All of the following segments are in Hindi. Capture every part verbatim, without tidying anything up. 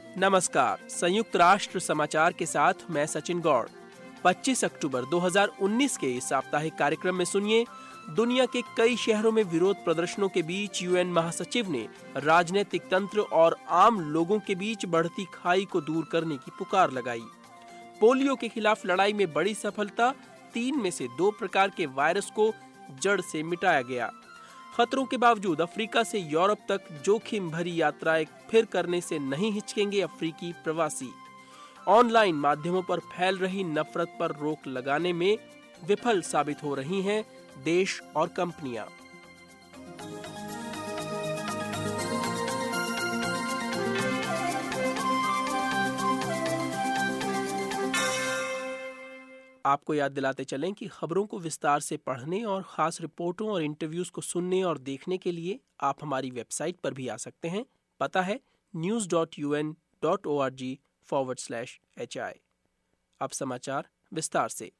नमस्कार, संयुक्त राष्ट्र समाचार के साथ मैं सचिन गौड़। पच्चीस अक्टूबर दो हज़ार उन्नीस के इस साप्ताहिक कार्यक्रम में सुनिए, दुनिया के कई शहरों में विरोध प्रदर्शनों के बीच यूएन महासचिव ने राजनीतिक तंत्र और आम लोगों के बीच बढ़ती खाई को दूर करने की पुकार लगाई। पोलियो के खिलाफ लड़ाई में बड़ी सफलता, तीन में से दो प्रकार के वायरस को जड़ से मिटाया गया। खतरों के बावजूद अफ्रीका से यूरोप तक जोखिम भरी यात्राएं फिर करने से नहीं हिचकेंगे अफ्रीकी प्रवासी। ऑनलाइन माध्यमों पर फैल रही नफरत पर रोक लगाने में विफल साबित हो रही हैं देश और कंपनियां। आपको याद दिलाते चलें कि खबरों को विस्तार से पढ़ने और खास रिपोर्टों और इंटरव्यूज को सुनने और देखने के लिए आप हमारी वेबसाइट पर भी आ सकते हैं। पता है news dot U N dot O R G forward slash H I. अब समाचार विस्तार से।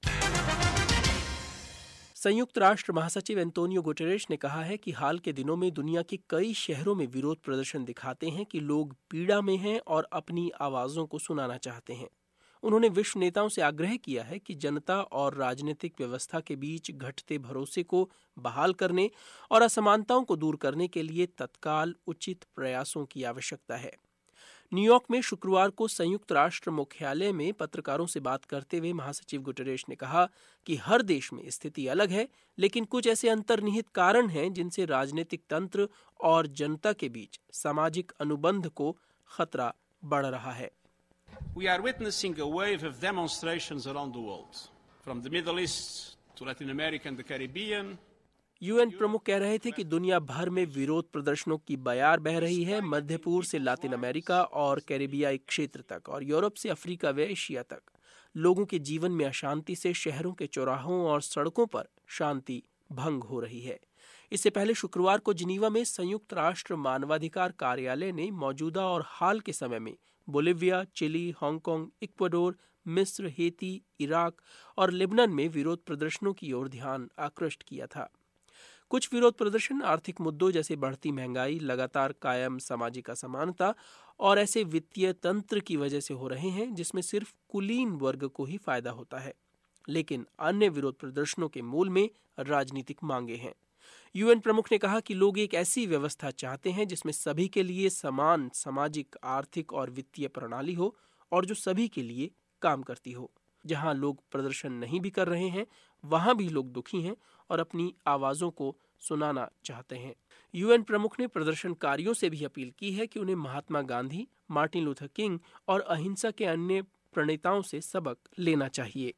संयुक्त राष्ट्र महासचिव एंटोनियो गुटेरेस ने कहा है कि हाल के दिनों में दुनिया के कई शहरों में विरोध प्रदर्शन दिखाते हैं कि लोग पीड़ा में हैं और अपनी आवाजों को सुनाना चाहते हैं। उन्होंने विश्व नेताओं से आग्रह किया है कि जनता और राजनीतिक व्यवस्था के बीच घटते भरोसे को बहाल करने और असमानताओं को दूर करने के लिए तत्काल उचित प्रयासों की आवश्यकता है। न्यूयॉर्क में शुक्रवार को संयुक्त राष्ट्र मुख्यालय में पत्रकारों से बात करते हुए महासचिव गुटेरेस ने कहा कि हर देश में स्थिति अलग है, लेकिन कुछ ऐसे अंतर्निहित कारण हैं जिनसे राजनीतिक तंत्र और जनता के बीच सामाजिक अनुबंध को खतरा बढ़ रहा है। We are witnessing a wave of demonstrations around the world, from the Middle East to Latin America and the Caribbean. UN प्रमुख कह रहे थे कि दुनिया भर में विरोध प्रदर्शनों की बयार बह रही है। मध्य पूर्व से लातिन अमेरिका और कैरिबियाई क्षेत्र तक और यूरोप से अफ्रीका व एशिया तक लोगों के जीवन में अशांति से शहरों के चौराहों और सड़कों पर शांति भंग हो रही है। इससे पहले शुक्रवार को जिनीवा में संयुक्त राष्ट्र मानवाधिकार कार्यालय ने मौजूदा और हाल के समय में बोलिविया, चिली, हांगकांग, इक्वाडोर, मिस्र, हेती, इराक और लेबनान में विरोध प्रदर्शनों की ओर ध्यान आकृष्ट किया था। कुछ विरोध प्रदर्शन आर्थिक मुद्दों जैसे बढ़ती महंगाई, लगातार कायम सामाजिक असमानता और ऐसे वित्तीय तंत्र की वजह से हो रहे हैं जिसमें सिर्फ कुलीन वर्ग को ही फायदा होता है। लेकिन अन्य विरोध प्रदर्शनों के मूल में राजनीतिक मांगे हैं। यूएन प्रमुख ने कहा कि लोग एक ऐसी व्यवस्था चाहते हैं जिसमें सभी के लिए समान सामाजिक, आर्थिक और वित्तीय प्रणाली हो और जो सभी के लिए काम करती हो। जहां लोग प्रदर्शन नहीं भी कर रहे हैं, वहां भी लोग दुखी हैं और अपनी आवाजों को सुनाना चाहते हैं। यूएन प्रमुख ने प्रदर्शनकारियों से भी अपील की है कि उन्हें Mahatma Gandhi, Martin Luther King और अहिंसा के अन्य प्रणेताओं से सबक लेना चाहिए।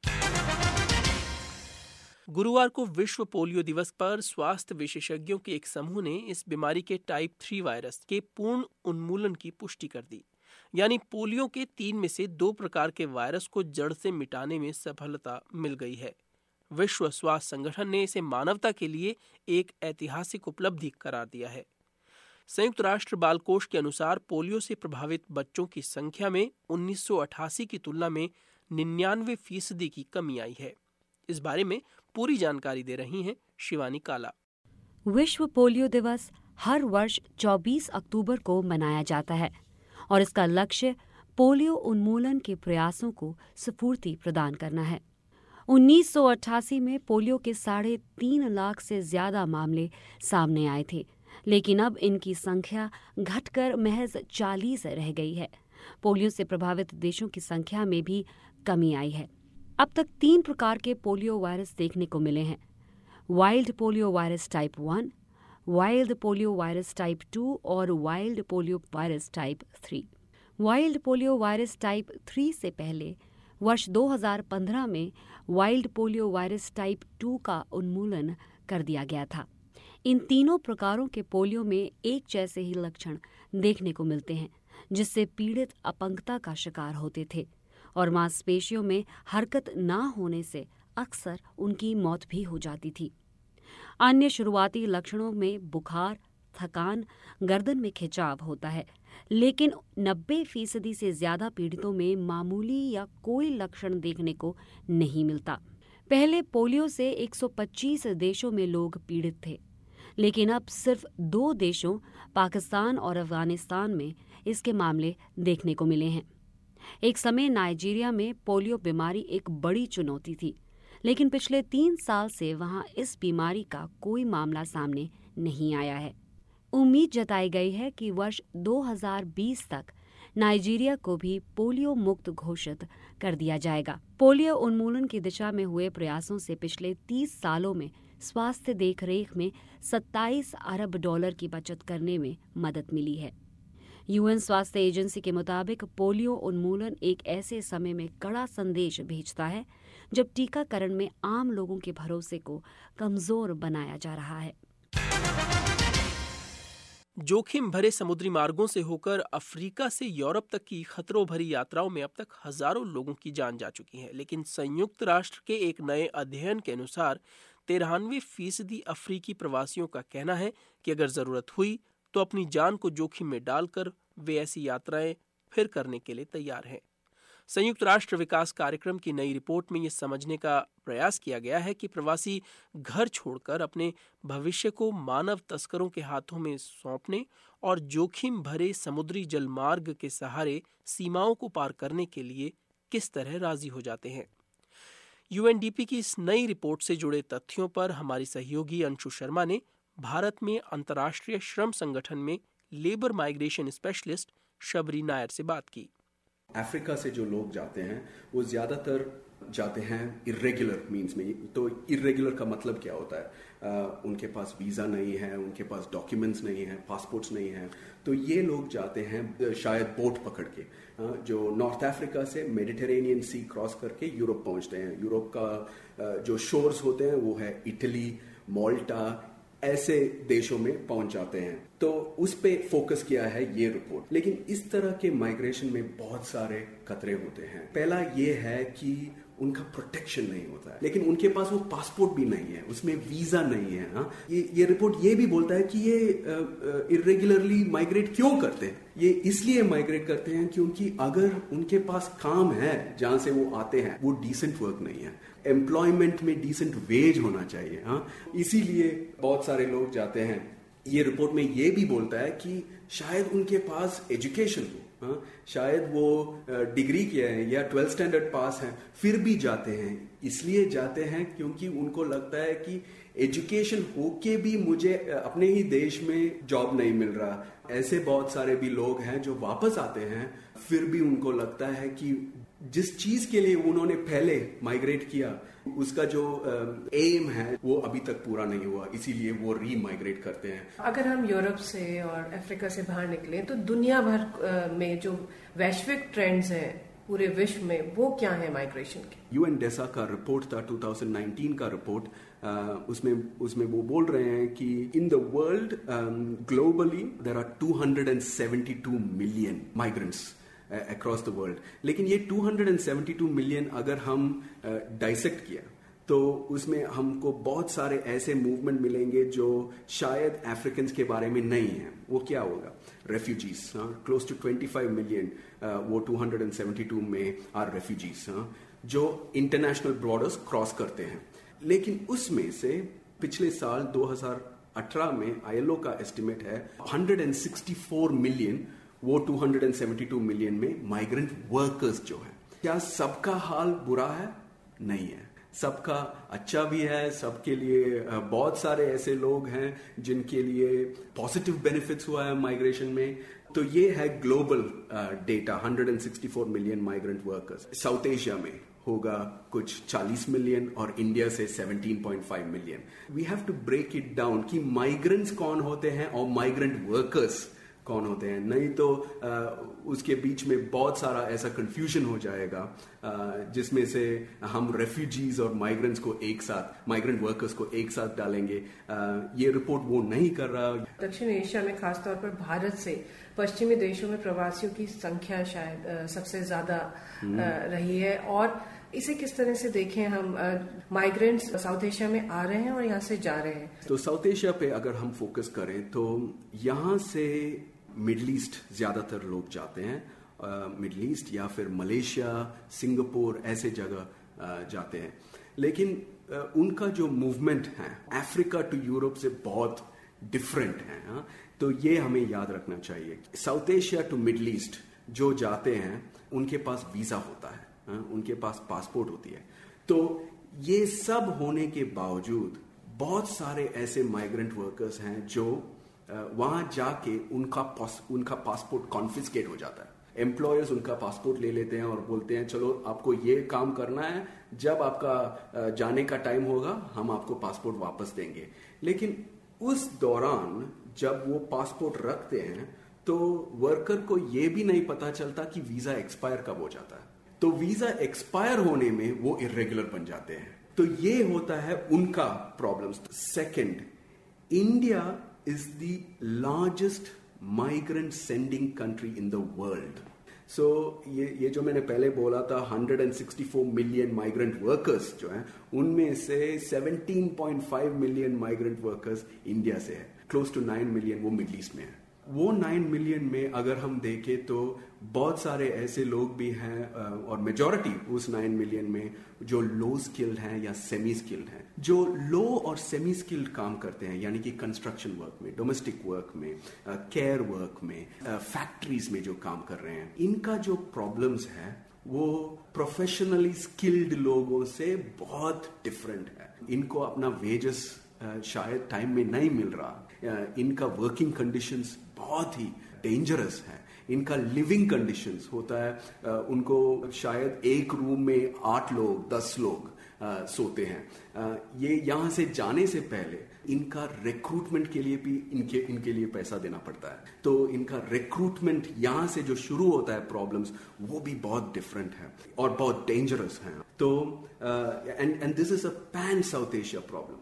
गुरुवार को विश्व पोलियो दिवस पर स्वास्थ्य विशेषज्ञों के एक समूह ने इस बीमारी के टाइप थ्री वायरस के पूर्ण उन्मूलन की पुष्टि कर दी। यानी पोलियो के तीन में से दो प्रकार के वायरस को जड़ से मिटाने में सफलता मिल गई है। विश्व स्वास्थ्य संगठन ने इसे मानवता के लिए एक ऐतिहासिक उपलब्धि करार दिया है। संयुक्त राष्ट्र बाल कोष के अनुसार पोलियो से प्रभावित बच्चों की संख्या में उन्नीस सौ अठासी की तुलना में निन्यानवे फीसदी की कमी आई है। इस बारे में पूरी जानकारी दे रही हैं शिवानी काला। विश्व पोलियो दिवस हर वर्ष चौबीस अक्टूबर को मनाया जाता है और इसका लक्ष्य पोलियो उन्मूलन के प्रयासों को स्फूर्ति प्रदान करना है। उन्नीस सौ अट्ठासी में पोलियो के साढ़े तीन लाख से ज्यादा मामले सामने आए थे, लेकिन अब इनकी संख्या घटकर महज चालीस रह गई है। पोलियो से प्रभावित देशों की संख्या में भी कमी आई है। अब तक तीन प्रकार के पोलियो वायरस देखने को मिले हैं: wild polio virus type one, wild polio virus type two और wild polio virus type three. Wild polio virus type three से पहले वर्ष दो हज़ार पंद्रह में wild polio virus type two का उन्मूलन कर दिया गया था। इन तीनों प्रकारों के पोलियो में एक जैसे ही लक्षण देखने को मिलते हैं, जिससे पीड़ित अपंगता का शिकार होते थे और मांसपेशियों में हरकत न होने से अक्सर उनकी मौत भी हो जाती थी। अन्य शुरुआती लक्षणों में बुखार, थकान, गर्दन में खिंचाव होता है, लेकिन नब्बे फीसदी से ज्यादा पीड़ितों में मामूली या कोई लक्षण देखने को नहीं मिलता। पहले पोलियो से एक सौ पच्चीस देशों में लोग पीड़ित थे, लेकिन अब सिर्फ दो देशों पाकिस्तान और अफगानिस्तान में इसके मामले देखने को मिले हैं। एक समय नाइजीरिया में पोलियो बीमारी एक बड़ी चुनौती थी, लेकिन पिछले तीन साल से वहां इस बीमारी का कोई मामला सामने नहीं आया है। उम्मीद जताई गई है कि वर्ष दो हज़ार बीस तक नाइजीरिया को भी पोलियो मुक्त घोषित कर दिया जाएगा। पोलियो उन्मूलन की दिशा में हुए प्रयासों से पिछले तीस सालों में स्वास्थ्य देखरेख में सत्ताईस अरब डॉलर की बचत करने में मदद मिली है। यूएन स्वास्थ्य एजेंसी के मुताबिक पोलियो उन्मूलन एक ऐसे समय में कड़ा संदेश भेजता है जब टीकाकरण में आम लोगों के भरोसे को कमजोर बनाया जा रहा है। जोखिम भरे समुद्री मार्गों से होकर अफ्रीका से यूरोप तक की खतरों भरी यात्राओं में अब तक हजारों लोगों की जान जा चुकी है, लेकिन संयुक्त राष्ट्र के एक नए अध्ययन के अनुसार तिरानवे फीसदी अफ्रीकी प्रवासियों का कहना है कि अगर जरूरत हुई तो अपनी जान को जोखिम में डालकर वे ऐसी यात्राएं फिर करने के लिए तैयार हैं। संयुक्त राष्ट्र विकास कार्यक्रम की नई रिपोर्ट में ये समझने का प्रयास किया गया है कि प्रवासी घर छोड़कर अपने भविष्य को मानव तस्करों के हाथों में सौंपने और जोखिम भरे समुद्री जलमार्ग के सहारे सीमाओं को पार करने के लिए किस तरह राजी हो जाते हैं। यूएनडीपी की इस नई रिपोर्ट से जुड़े तथ्यों पर हमारी सहयोगी अंशु शर्मा ने भारत में अंतर्राष्ट्रीय श्रम संगठन में labour migration specialist Shabari Nair से बात की। अफ्रीका से जो लोग जाते हैं वो ज़्यादातर जाते हैं इर्रेगुलर मीन्स में। तो इर्रेगुलर का मतलब क्या होता है? आ, उनके पास वीज़ा नहीं है, उनके पास डॉक्यूमेंट्स नहीं है, पासपोर्ट्स नहीं है। तो ये लोग जाते हैं शायद बोट पकड़ के, आ, जो नॉर्थ अफ्रीका से मेडिटेरेनियन सी क्रॉस करके यूरोप पहुंचते हैं। यूरोप का आ, जो शोर्स होते हैं वो है इटली, माल्टा, ऐसे देशों में पहुंच जाते हैं। तो उस पे फोकस किया है ये रिपोर्ट। लेकिन इस तरह के माइग्रेशन में बहुत सारे खतरे होते हैं। पहला ये है कि उनका प्रोटेक्शन नहीं होता है, लेकिन उनके पास वो पासपोर्ट भी नहीं है, उसमें वीजा नहीं है। हाँ, ये ये रिपोर्ट ये भी बोलता है कि ये इर्रेगुलरली माइग्रेट क्यों करते हैं। ये इसलिए माइग्रेट करते हैं क्योंकि अगर उनके पास काम है जहां से वो आते हैं, वो डिसेंट वर्क नहीं है, एम्प्लॉयमेंट में डिसेंट वेज होना चाहिए। हाँ, इसीलिए बहुत सारे लोग जाते हैं। ये रिपोर्ट में ये भी बोलता है कि शायद उनके पास एजुकेशन हो, हाँ, शायद वो डिग्री किया है या ट्वेल्थ स्टैंडर्ड पास है, फिर भी जाते हैं। इसलिए जाते हैं क्योंकि उनको लगता है कि एजुकेशन होके भी मुझे अपने ही देश में जॉब नहीं मिल रहा। ऐसे बहुत सारे भी लोग हैं जो वापस आते हैं, फिर भी उनको लगता है कि जिस चीज के लिए उन्होंने पहले माइग्रेट किया उसका जो एम है वो अभी तक पूरा नहीं हुआ, इसीलिए वो री माइग्रेट करते हैं। अगर हम यूरोप से और अफ्रीका से बाहर निकले तो दुनिया भर में जो वैश्विक ट्रेंड्स हैं पूरे विश्व में, वो क्या है माइग्रेशन के? यूएन डेसा का रिपोर्ट था दो हज़ार उन्नीस का रिपोर्ट, उसमें उसमें वो बोल रहे हैं कि in the world globally there are two hundred seventy two million migrants across the world. लेकिन ये two hundred seventy two million अगर हम डाइसेक्ट uh, किया तो उसमें हमको बहुत सारे ऐसे मूवमेंट मिलेंगे जो शायद अफ्रीकन के बारे में नहीं है। वो क्या होगा? Refugees, close to twenty five million वो टू हंड्रेड सेवेंटी टू में आर रेफ्यूजीज जो इंटरनेशनल बॉर्डर्स क्रॉस करते हैं। लेकिन उसमें से पिछले साल दो हज़ार अठारह में आईएलओ का एस्टिमेट है एक सौ चौंसठ मिलियन वो two hundred seventy two million में माइग्रेंट वर्कर्स जो है। क्या सबका हाल बुरा है? नहीं है, सबका अच्छा भी है। सबके लिए बहुत सारे ऐसे लोग हैं जिनके लिए पॉजिटिव बेनिफिट्स हुआ है माइग्रेशन में। तो ये है ग्लोबल डेटा, एक सौ चौंसठ million migrant workers. South Asia में होगा कुछ चालीस मिलियन और इंडिया से सत्रह पॉइंट पाँच million. We have to break it down कि माइग्रेंट्स कौन होते हैं और माइग्रेंट वर्कर्स कौन होते हैं, नहीं तो आ, उसके बीच में बहुत सारा ऐसा कंफ्यूजन हो जाएगा आ, जिसमें से हम रेफ्यूजीज और माइग्रेंट्स को एक साथ, माइग्रेंट वर्कर्स को एक साथ डालेंगे। आ, ये रिपोर्ट वो नहीं कर रहा। दक्षिण एशिया में खासतौर पर भारत से पश्चिमी देशों में प्रवासियों की संख्या शायद आ, सबसे ज्यादा रही है। और इसे किस तरह से देखें हम? माइग्रेंट्स साउथ एशिया में आ रहे हैं और यहाँ से जा रहे हैं। तो साउथ एशिया पे अगर हम फोकस करें तो यहाँ से मिडल ईस्ट ज्यादातर लोग जाते हैं, मिडल ईस्ट या फिर मलेशिया, सिंगापुर ऐसे जगह जाते हैं। लेकिन उनका जो मूवमेंट है अफ्रीका टू यूरोप से बहुत डिफरेंट है। तो ये हमें याद रखना चाहिए। South Asia to middle east जो जाते हैं उनके पास वीजा होता है, हा? उनके पास पासपोर्ट होती है। तो ये सब होने के बावजूद बहुत सारे ऐसे माइग्रेंट वर्कर्स हैं जो वहां जाके उनका पास, उनका पासपोर्ट कॉन्फिस्केट हो जाता है। एम्प्लॉयर्स उनका पासपोर्ट ले लेते हैं और बोलते हैं चलो आपको ये काम करना है, जब आपका जाने का टाइम होगा हम आपको पासपोर्ट वापस देंगे। लेकिन उस दौरान जब वो पासपोर्ट रखते हैं तो वर्कर को ये भी नहीं पता चलता कि वीजा एक्सपायर कब हो जाता है। तो वीजा एक्सपायर होने में वो इर्रेगुलर बन जाते हैं। तो ये होता है उनका problem. Second, India is the largest migrant sending country in the world. So ये ये जो मैंने पहले बोला था एक सौ चौंसठ मिलियन माइग्रेंट वर्कर्स जो हैं, उनमें से सत्रह पॉइंट पाँच मिलियन माइग्रेंट वर्कर्स इंडिया से है, क्लोज टू नौ मिलियन वो मिडिल ईस्ट में है। वो नौ मिलियन में अगर हम देखें तो बहुत सारे ऐसे लोग भी हैं और मेजॉरिटी उस नौ मिलियन में जो लो स्किल्ड हैं या सेमी स्किल्ड हैं। जो लो और सेमी स्किल्ड काम करते हैं यानी कि कंस्ट्रक्शन वर्क में, डोमेस्टिक वर्क में, केयर वर्क में, फैक्ट्रीज में जो काम कर रहे हैं, इनका जो प्रॉब्लम्स है वो प्रोफेशनली स्किल्ड लोगों से बहुत डिफरेंट है। इनको अपना वेजेस शायद टाइम में नहीं मिल रहा, इनका वर्किंग कंडीशंस बहुत ही डेंजरस है, इनका लिविंग कंडीशंस होता है उनको शायद एक रूम में आठ लोग दस लोग आ, सोते हैं। आ, ये यहाँ से जाने से पहले इनका रिक्रूटमेंट के लिए भी इनके इनके लिए पैसा देना पड़ता है। तो इनका रिक्रूटमेंट यहाँ से जो शुरू होता है प्रॉब्लम्स, वो भी बहुत डिफरेंट है और बहुत डेंजरस है। तो and and this is a pan south Asia problem.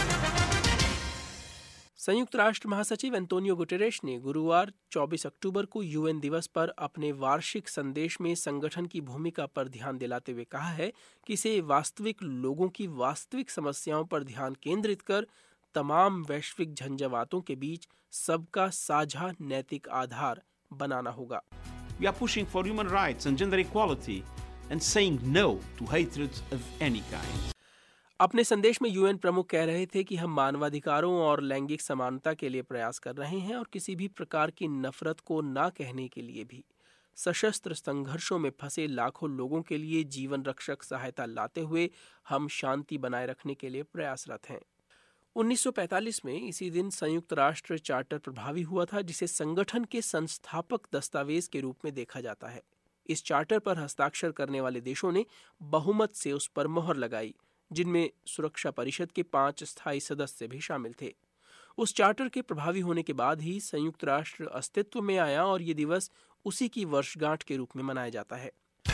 संयुक्त राष्ट्र महासचिव एंटोनियो गुटेरेश ने गुरुवार चौबीस अक्टूबर को यूएन दिवस पर अपने वार्षिक संदेश में संगठन की भूमिका पर ध्यान दिलाते हुए कहा है कि इसे वास्तविक लोगों की वास्तविक समस्याओं पर ध्यान केंद्रित कर तमाम वैश्विक झंझावातों के बीच सबका साझा नैतिक आधार बनाना होगा। We are pushing for human rights and gender equality and saying no to hatred of any kind. अपने संदेश में यूएन प्रमुख कह रहे थे कि हम मानवाधिकारों और लैंगिक समानता के लिए प्रयास कर रहे हैं और किसी भी प्रकार की नफरत को ना कहने के लिए भी। सशस्त्र संघर्षों में फंसे लाखों लोगों के लिए जीवन रक्षक सहायता लाते हुए हम शांति बनाए रखने के लिए प्रयासरत हैं। उन्नीस सौ पैंतालीस में इसी दिन संयुक्त राष्ट्र चार्टर प्रभावी हुआ था, जिसे संगठन के संस्थापक दस्तावेज के रूप में देखा जाता है। इस चार्टर पर हस्ताक्षर करने वाले देशों ने बहुमत से उस पर मोहर लगाई, जिनमें सुरक्षा परिषद के पांच स्थायी सदस्य भी शामिल थे। उस चार्टर के प्रभावी होने के बाद ही संयुक्त राष्ट्र अस्तित्व में आया और ये दिवस उसी की वर्षगांठ के रूप में मनाया जाता है।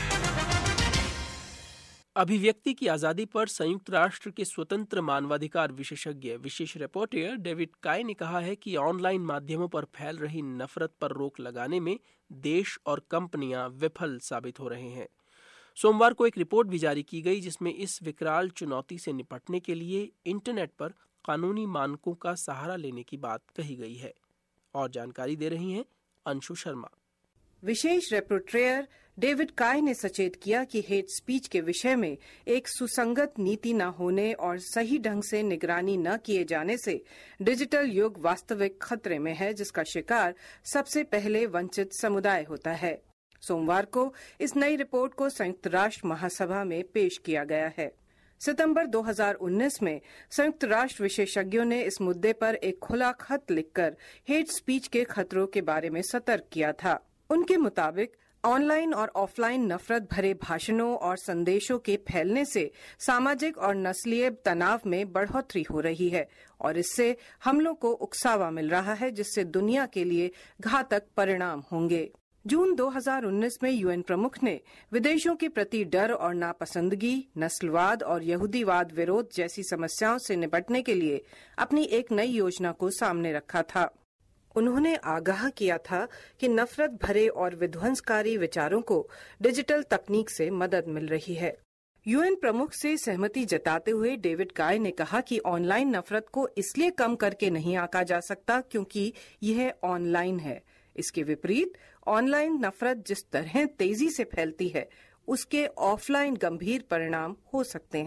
अभिव्यक्ति की आजादी पर संयुक्त राष्ट्र के स्वतंत्र मानवाधिकार विशेषज्ञ विशेष रिपोर्टर डेविड काय ने कहा है कि ऑनलाइन माध्यमों पर फैल रही नफरत पर रोक लगाने में देश और कंपनियां विफल साबित हो रहे हैं। सोमवार को एक रिपोर्ट भी जारी की गई जिसमें इस विकराल चुनौती से निपटने के लिए इंटरनेट पर कानूनी मानकों का सहारा लेने की बात कही गई है। और जानकारी दे रही हैं अंशु शर्मा। विशेष रिपोर्टर डेविड काय ने सचेत किया कि हेट स्पीच के विषय में एक सुसंगत नीति न होने और सही ढंग से निगरानी न किए जाने से डिजिटल युग वास्तविक खतरे में है, जिसका शिकार सबसे पहले वंचित समुदाय होता है। सोमवार को इस नई रिपोर्ट को संयुक्त राष्ट्र महासभा में पेश किया गया है। सितंबर दो हज़ार उन्नीस में संयुक्त राष्ट्र विशेषज्ञों ने इस मुद्दे पर एक खुला खत लिखकर हेट स्पीच के खतरों के बारे में सतर्क किया था। उनके मुताबिक ऑनलाइन और ऑफलाइन नफरत भरे भाषणों और संदेशों के फैलने से सामाजिक और नस्लीय तनाव में बढ़ोतरी हो रही है और इससे हमलों को उकसावा मिल रहा है, जिससे दुनिया के लिए घातक परिणाम होंगे। जून दो हज़ार उन्नीस में यूएन प्रमुख ने विदेशों के प्रति डर और नापसंदगी, नस्लवाद और यहूदीवाद विरोध जैसी समस्याओं से निपटने के लिए अपनी एक नई योजना को सामने रखा था। उन्होंने आगाह किया था कि नफरत भरे और विध्वंसकारी विचारों को डिजिटल तकनीक से मदद मिल रही है। यूएन प्रमुख से सहमति जताते हुए डेविड काय ने कहा कि ऑनलाइन नफरत को इसलिए कम करके नहीं आंका जा सकता क्योंकि यह ऑनलाइन है। इसके विपरीत ऑनलाइन नफरत जिस तरह तेजी से फैलती है, उसके ऑफलाइन गंभीर परिणाम हो सकते हैं।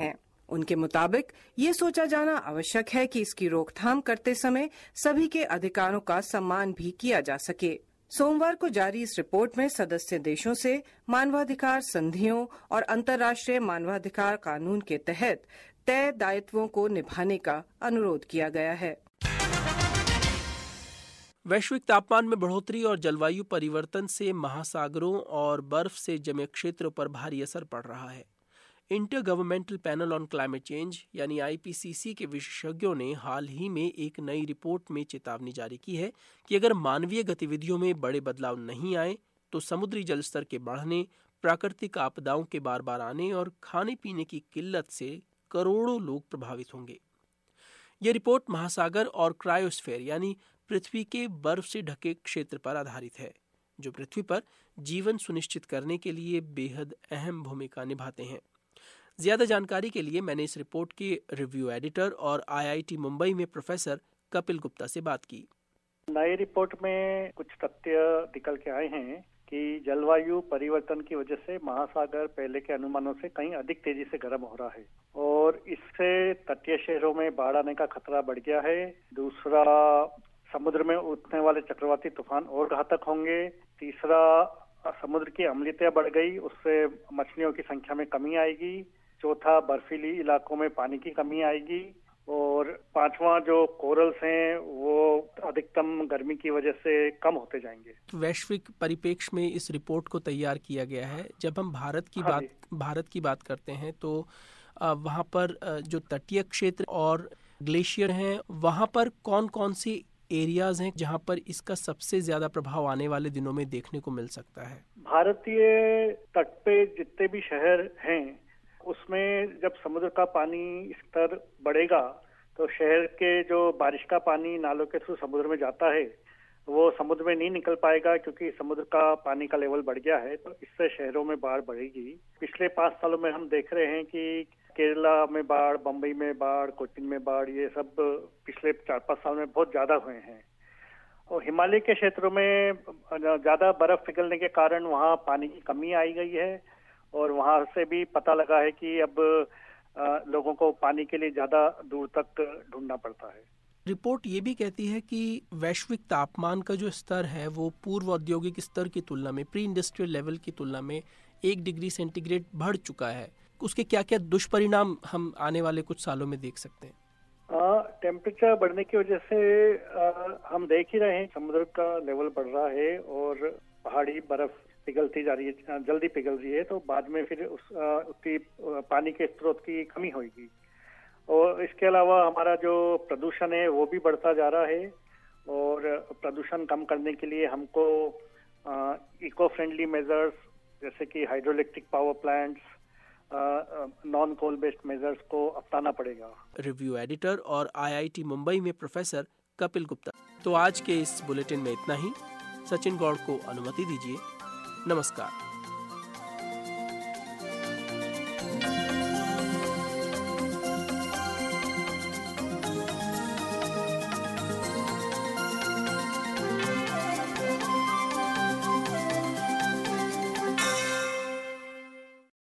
उनके मुताबिक ये सोचा जाना आवश्यक है कि इसकी रोकथाम करते समय सभी के अधिकारों का सम्मान भी किया जा सके। सोमवार को जारी इस रिपोर्ट में सदस्य देशों से मानवाधिकार संधियों और अंतर्राष्ट्रीय मानवाधिकार कानून के तहत तय दायित्वों को निभाने का अनुरोध किया गया है। वैश्विक तापमान में बढ़ोतरी और जलवायु परिवर्तन से महासागरों और बर्फ से जमे क्षेत्रों पर भारी असर पड़ रहा है। Intergovernmental panel on climate change यानी आई पी सी सी के विशेषज्ञों ने हाल ही में एक नई रिपोर्ट में चेतावनी जारी की है कि अगर मानवीय गतिविधियों में बड़े बदलाव नहीं आए तो समुद्री जल स्तर के बढ़ने, प्राकृतिक आपदाओं के बार बार आने और खाने पीने की किल्लत से करोड़ों लोग प्रभावित होंगे। यह रिपोर्ट महासागर और क्रायोस्फीयर यानी पृथ्वी के बर्फ से ढके क्षेत्र पर आधारित है, जो पृथ्वी पर जीवन सुनिश्चित करने के लिए बेहद अहम भूमिका निभाते हैं। ज्यादा जानकारी के लिए मैंने इस रिपोर्ट के रिव्यू एडिटर और आई आई टी मुंबई में प्रोफेसर कपिल गुप्ता से बात की। नई रिपोर्ट में कुछ तथ्य निकल के आए हैं कि जलवायु परिवर्तन की वजह से महासागर पहले के अनुमानों से कहीं अधिक तेजी से गर्म हो रहा है और इससे तटीय शहरों में बाढ़ आने का खतरा बढ़ गया है। दूसरा, समुद्र में उठने वाले चक्रवाती तूफान और घातक होंगे। तीसरा, समुद्र की अम्लता बढ़ गई, उससे मछलियों की संख्या में कमी आएगी। चौथा, बर्फीली इलाकों में पानी की कमी आएगी। और पांचवा, जो कोरल्स हैं वो अधिकतम गर्मी की वजह से कम होते जाएंगे। वैश्विक परिप्रेक्ष्य में इस रिपोर्ट को तैयार किया गया है। जब हम भारत की हाँ बात भारत की बात करते हैं तो वहाँ पर जो तटीय क्षेत्र और ग्लेशियर हैं, वहाँ पर कौन कौन सी एरियाज हैं जहाँ पर इसका सबसे ज्यादा प्रभाव आने वाले दिनों में देखने को मिल सकता है? भारतीय तट पे जितने भी शहर हैं उसमें जब समुद्र का पानी स्तर बढ़ेगा तो शहर के जो बारिश का पानी नालों के थ्रू समुद्र में जाता है वो समुद्र में नहीं निकल पाएगा, क्योंकि समुद्र का पानी का लेवल बढ़ गया है। तो इससे शहरों में बाढ़ बढ़ेगी। पिछले पाँच सालों में हम देख रहे हैं कि केरला में बाढ़, बम्बई में बाढ़, कोचीन में बाढ़, ये सब पिछले चार पाँच साल में बहुत ज्यादा हुए हैं। और हिमालय के क्षेत्रों में ज्यादा बर्फ पिघलने के कारण वहाँ पानी की कमी आई गई है और वहाँ से भी पता लगा है कि अब आ, लोगों को पानी के लिए ज्यादा दूर तक ढूंढना पड़ता है। रिपोर्ट ये भी कहती है कि वैश्विक तापमान का जो स्तर है वो पूर्व औद्योगिक स्तर की तुलना में, प्री इंडस्ट्रियल लेवल की तुलना में एक डिग्री सेंटीग्रेड बढ़ चुका है। उसके क्या क्या दुष्परिणाम हम आने वाले कुछ सालों में देख सकते हैं? टेम्परेचर बढ़ने की वजह से आ, हम देख ही रहे हैं समुद्र का लेवल बढ़ रहा है और पहाड़ी बर्फ पिघलती जा रही है, जल्दी पिघल रही है, तो बाद में फिर उस उसकी पानी के स्रोत की कमी होगी। और इसके अलावा हमारा जो प्रदूषण है वो भी बढ़ता जा रहा है और प्रदूषण कम करने के लिए हमको इको फ्रेंडली मेजर्स जैसे कि hydroelectric power plants, non coal based measures को अपनाना पड़ेगा। रिव्यू एडिटर और आई आई टी मुंबई में प्रोफेसर कपिल गुप्ता। तो आज के इस बुलेटिन में इतना ही। सचिन गौड़ को अनुमति दीजिए। नमस्कार।